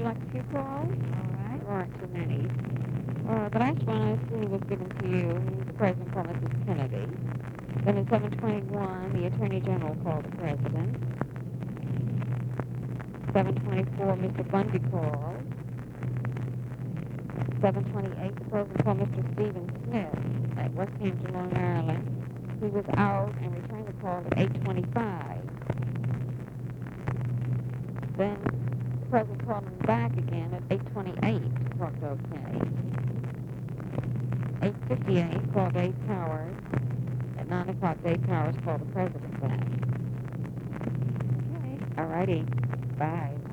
like a few calls? All right. There aren't too many. The last one I see was given to you, the President called Mrs. Kennedy. Then at 7:21, the Attorney General called the President. 7:24, Mr. Bundy called. 7:28, the President called Mr. Stephen Smith at West Hampton, Long Island. He was out and returned the call at 8:25. Then the President called him back again at 8:28 to talk to O'Kenny. 8:58, called Dave Powers. At 9 o'clock, Dave Powers called the President back. Okay. All righty. Bye.